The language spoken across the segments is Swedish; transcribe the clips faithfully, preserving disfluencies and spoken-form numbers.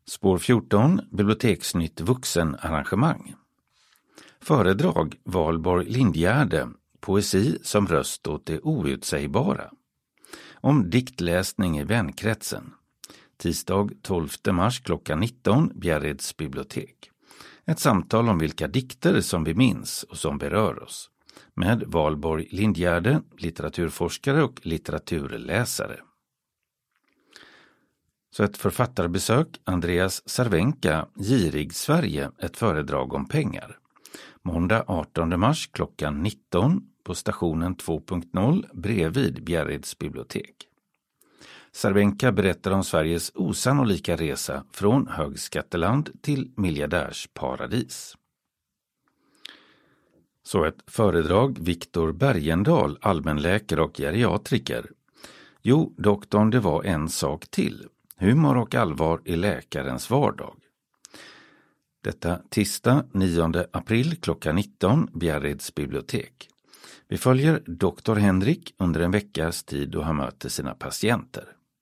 Spår fjorton, Biblioteksnytt vuxenarrangemang. Föredrag Valborg Lindgärde, poesi som röst åt det outsägbara. Om diktläsning i vänkretsen. Tisdag tolfte mars klockan nitton, Bjärreds bibliotek. Ett samtal om vilka dikter som vi minns och som berör oss. Med Valborg Lindgärde, litteraturforskare och litteraturläsare. Så ett författarbesök, Andreas Cervenka, Girig Sverige, ett föredrag om pengar. Måndag artonde mars klockan nitton på stationen två punkt noll bredvid Bjärreds bibliotek. Cervenka berättar om Sveriges osannolika resa från högskatteland till miljardärsparadis. Så ett föredrag, Viktor Bergendahl, allmänläkare och geriatriker. Jo, doktorn, det var en sak till. Humor och allvar i läkarens vardag. Detta tisdag nionde april klockan nitton, Bjärreds bibliotek. Vi följer doktor Henrik under en veckas tid då han möter sina patienter.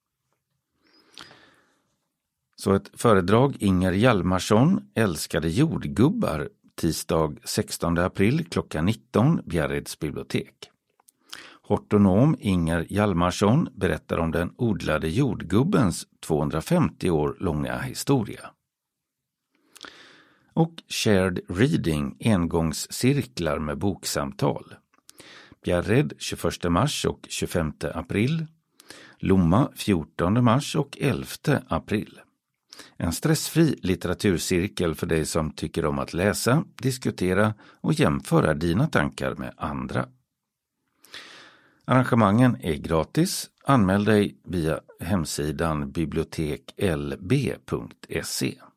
Så ett föredrag, Inger Hjalmarsson, älskade jordgubbar, tisdag sextonde april klockan nitton, Bjärreds bibliotek. Hortonom Inger Hjalmarsson berättar om den odlade jordgubbens tvåhundrafemtio år långa historia. Och shared reading, engångscirklar med boksamtal. Bjärred tjugoförsta mars och tjugofemte april. Lomma fjortonde mars och elfte april. En stressfri litteraturcirkel för dig som tycker om att läsa, diskutera och jämföra dina tankar med andra. Arrangemangen är gratis. Anmäl dig via hemsidan bibliotek l b punkt se.